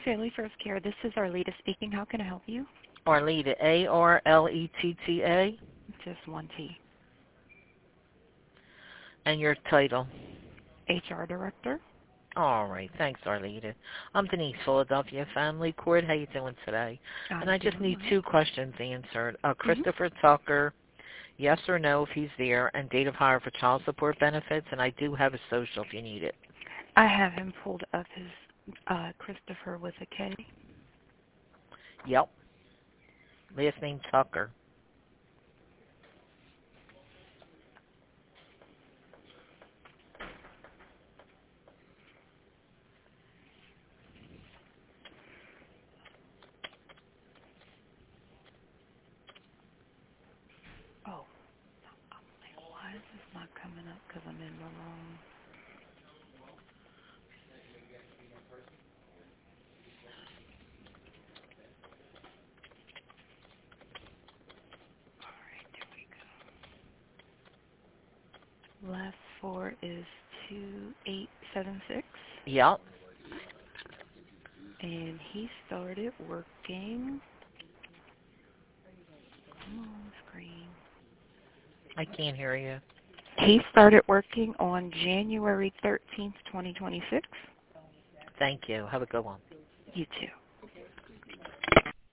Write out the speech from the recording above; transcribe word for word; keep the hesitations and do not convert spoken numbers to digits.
Family First Care. This is Arleta speaking. How can I help you? Arleta, A R L E T T A. Just one T. And your title? H R Director. All right. Thanks, Arleta. I'm Denise, Philadelphia Family Court. How you doing today? I'm and I just need right. two questions answered. Uh, Mm-hmm. Christopher Tucker, yes or no if he's there, and date of hire for child support benefits. And I do have a social if you need it. I have him pulled up, his uh, Christopher with a K. Yep. Last name Tucker. Oh, I'm like, why is this not coming up? Because I'm in the wrong. All right, there we go. Last four is two eight seven six. Yep. And he started working. Come on, screen. I can't hear you. He started working on January thirteenth, twenty twenty-six. Thank you. Have a good one. You too.